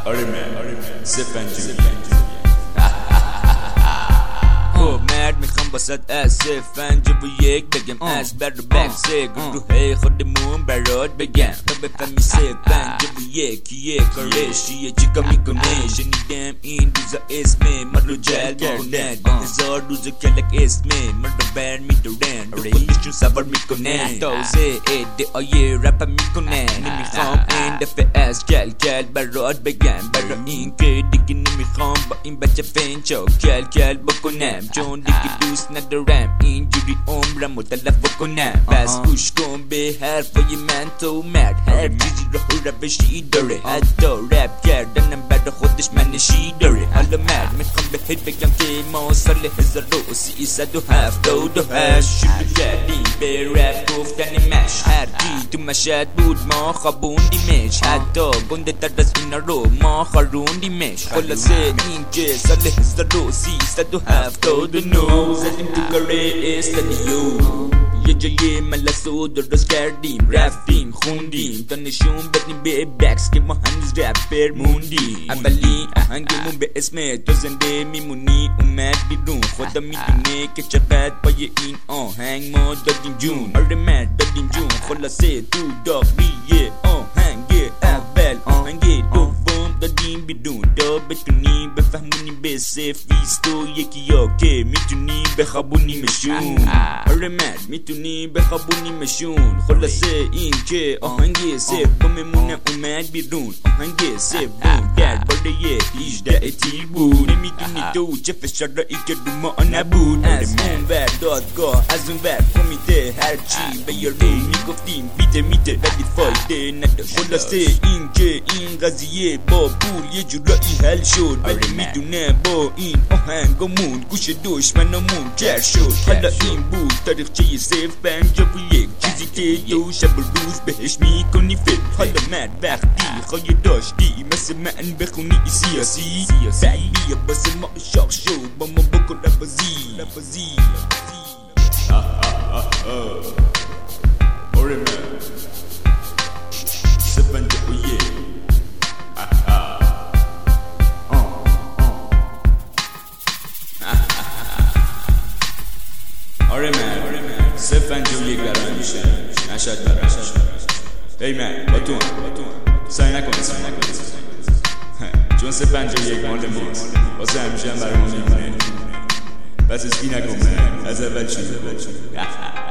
آره من سفنجی مرد میخوام باسد از سفنج و یک بگم از بر رو بکسه گروه خودمون برات بگم تا بفهمی سفنج و یک کارشیه چیکا میکنه شنیدم این روزا اسم من رو جلب کنن 1000 روز کلک اسم من رو بر میدارن رو خودشون سوار میکنن تازه ادعای رپ میکنن نمیخوام این دفعه از کل برات بگم برای این که دیگه نمیخوام با این بچه فنچا کل بکنم چون دیگه دوست ندارم اینجوری عمرم رو تلف بکنم بس گوش کن به حرفای من تو مرد هر چیزی رو روشی داره حتی رپ کردنم برای خودش منشی داره حالا مرد میخوام بهت بگم که ما سال 1378 شروع کردیم به رپ گفتن مش هر کی تو مشهد بود ما خوابوندیمش حتی گنده تر از اینا رو ما خاروندیمش خلاصه این که سال 1379 زدیم تو کاره استادیو یه جای ملسو درست کردیم رفتیم خوندیم تا نشون بدیم به بکس که ما هنوز رپر موندیم اولی آهنگمون به اسم تو زنده میمونی اومد بیرون خدا میدونه که چقدر پای این آهنگ ما دادیم جون آره مرد دادیم جون خلاصه تو داغیه آهنگ اول آهنگ دوم دادیم بیرون تا بتونیم بفهمونیم به سفیست و یکی یا که میتونیم بخوابونیمشون آره مرد میتونیم بخوابونیمشون خلاصه این که آهنگ سوممون اومد بیرون آهنگ سوم درباره 18 تیر بود نمیدونی تو چه فشارایی که رو ما نبود از اون ور دادگاه از اون ور کمیته هرچی به یارو میگفتیم میته ولی فایده نداشت خلاصه این که این قضیه با پول یه جورایی حل شد ولی میدونه با این آهنگمون گوش دشمنمون کر شد حالا این بود تاریخچه سفنج و یک چیزی که تو شب و روز بهش میکنی فکر حالا مرد وقتی خواهی داشتی مثل من بخونی سیاسی بعد بیا باسه ما شاق شو با ما بکن رفازی آره من سفنج و یک آره من سفنج و یک برای میشه نشد برای ای من با تو سعی نکن چون سفنج و یک مال ماست واسه همیشه هم برای ما میمونه پس اسکی نکن من از اول شروع